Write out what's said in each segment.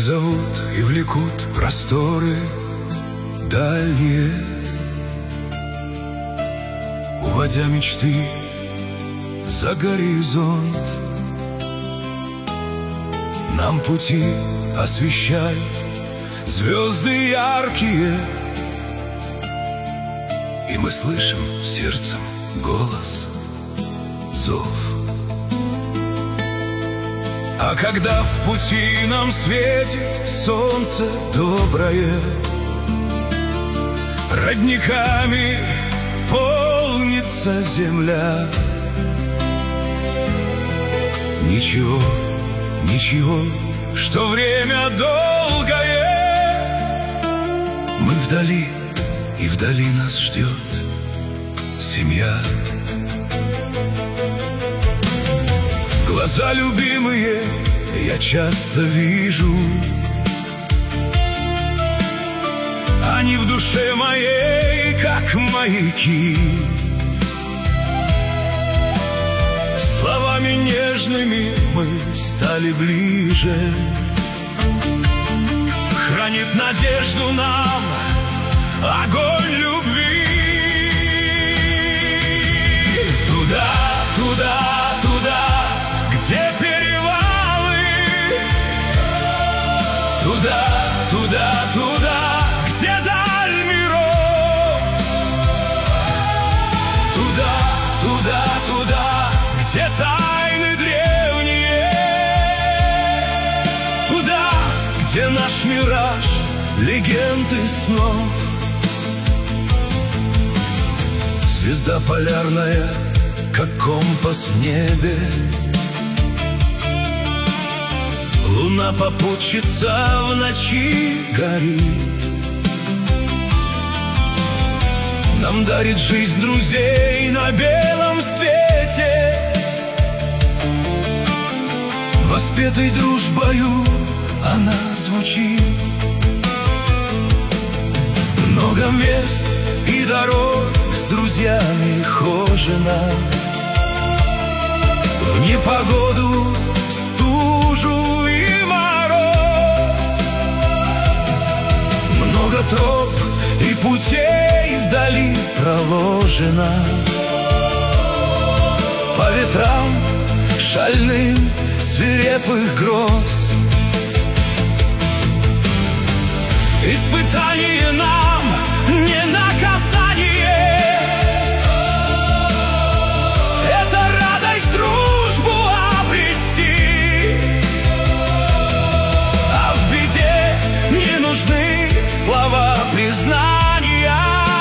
зовут и влекут просторы дальние, уводя мечты за горизонт. Нам пути освещают звезды яркие, и мы слышим сердцем голос, зов. А когда в пути нам светит солнце доброе, родниками полнится земля. Ничего, ничего, что время долгое, мы вдали, и вдали нас ждет семья. Глаза любимые я часто вижу, они в душе моей, как маяки. Словами нежными мы стали ближе, хранит надежду нам огонь любви. Туда, туда, туда, где перевалы, туда, туда, туда, где даль миров, туда, туда, туда, где тайны древние, туда, где наш мираж, легенды снов. Звезда полярная, как компас в небе, луна попутчица в ночи горит, нам дарит жизнь друзей на белом свете. Воспетой дружбою она звучит. Много мест и дорог с друзьями хожена, в непогоду, стужу и мороз. Много троп и путей вдали проложено, по ветрам шальным свирепых гроз. Испытание нам не наказание, это радость дружбу обрести. А в беде не нужны слова признания,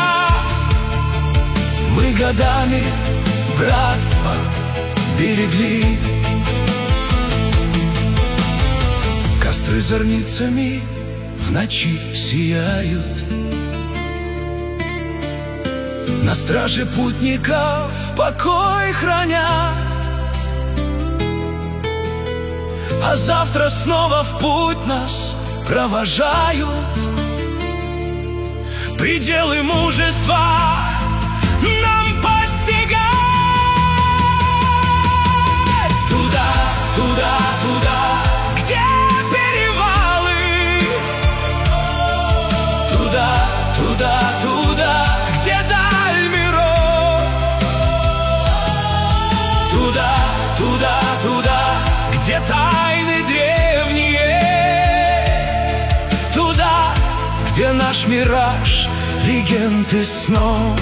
мы годами братство берегли. Костры зорницами в ночи сияют, на страже путников покой хранят. А завтра снова в путь нас провожают пределы мужества нам постигать. Туда, туда, туда, где перевалы, туда, туда, туда, где даль миров, туда, туда, туда, где тайны древние, туда, где наш мираж, легенды снов.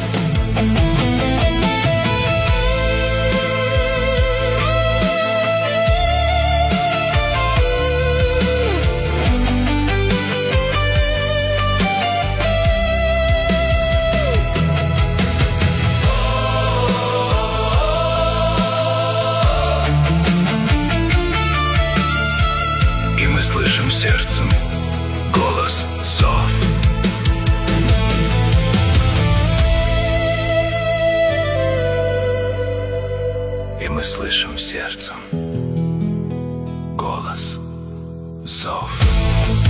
Слышим сердцем голос, зов. И мы слышим сердцем голос, зов.